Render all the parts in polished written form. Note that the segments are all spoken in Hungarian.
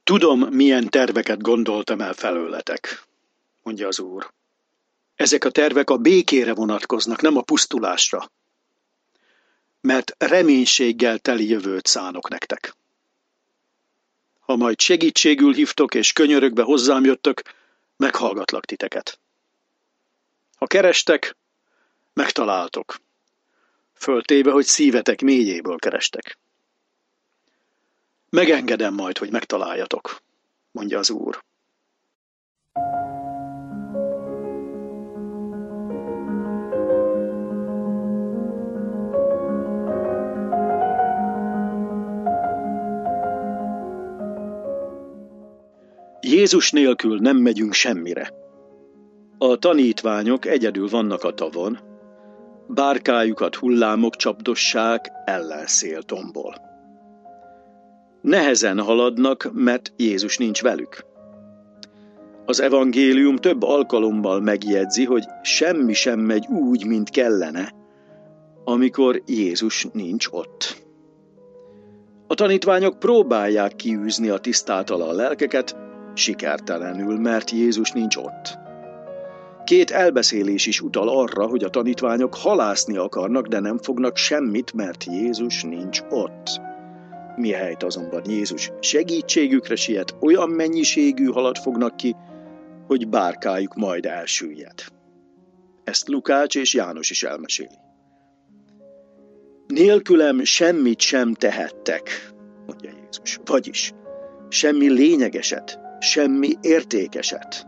Tudom, milyen terveket gondoltam el felőletek, mondja az Úr. Ezek a tervek a békére vonatkoznak, nem a pusztulásra. Mert reménységgel teli jövőt szánok nektek. Ha majd segítségül hívtok és könyörögbe hozzám jöttök, meghallgatlak titeket. Ha kerestek, megtaláltok. Föltéve, hogy szívetek mélyéből kerestek. Megengedem majd, hogy megtaláljatok, mondja az Úr. Jézus nélkül nem megyünk semmire. A tanítványok egyedül vannak a tavon, bárkájukat hullámok csapdossák, ellenszél tombol. Nehezen haladnak, mert Jézus nincs velük. Az evangélium több alkalommal megjegyzi, hogy semmi sem megy úgy, mint kellene, amikor Jézus nincs ott. A tanítványok próbálják kiűzni a tisztátalan lelkeket, sikertelenül, mert Jézus nincs ott. 2 elbeszélés is utal arra, hogy a tanítványok halászni akarnak, de nem fognak semmit, mert Jézus nincs ott. Mihelyt azonban Jézus segítségükre siet, olyan mennyiségű halat fognak ki, hogy bárkájuk majd elsüllyed. Ezt Lukács és János is elmeséli. Nélkülem semmit sem tehettek, mondja Jézus. Vagyis semmi lényegeset, semmi értékeset.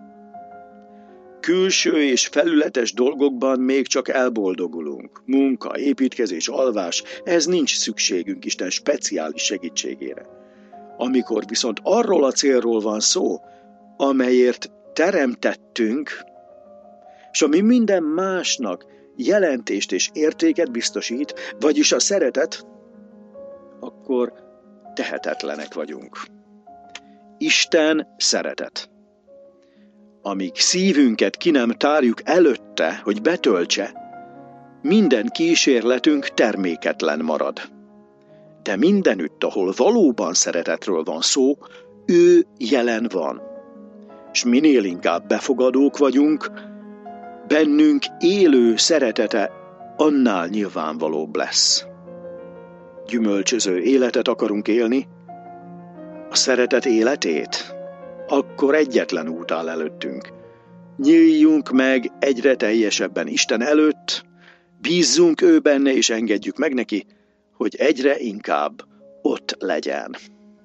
Külső és felületes dolgokban még csak elboldogulunk. Munka, építkezés, alvás, ez nincs szükségünk Isten speciális segítségére. Amikor viszont arról a célról van szó, amelyért teremtettünk, és ami minden másnak jelentést és értéket biztosít, vagyis a szeretet, akkor tehetetlenek vagyunk. Isten szeretet. Amíg szívünket ki nem tárjuk előtte, hogy betöltse, minden kísérletünk terméketlen marad. De mindenütt, ahol valóban szeretetről van szó, ő jelen van. És minél inkább befogadók vagyunk, bennünk élő szeretete annál nyilvánvalóbb lesz. Gyümölcsöző életet akarunk élni, a szeretet életét, akkor egyetlen út áll előttünk. Nyíljunk meg egyre teljesebben Isten előtt, bízzunk ő benne és engedjük meg neki, hogy egyre inkább ott legyen.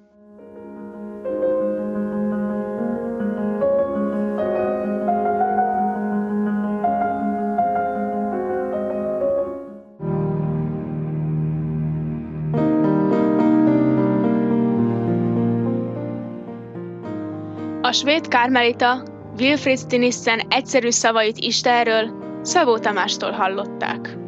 A svéd kármelita Wilfrid Stinissen egyszerű szavait Istenről Szabó Tamástól hallották.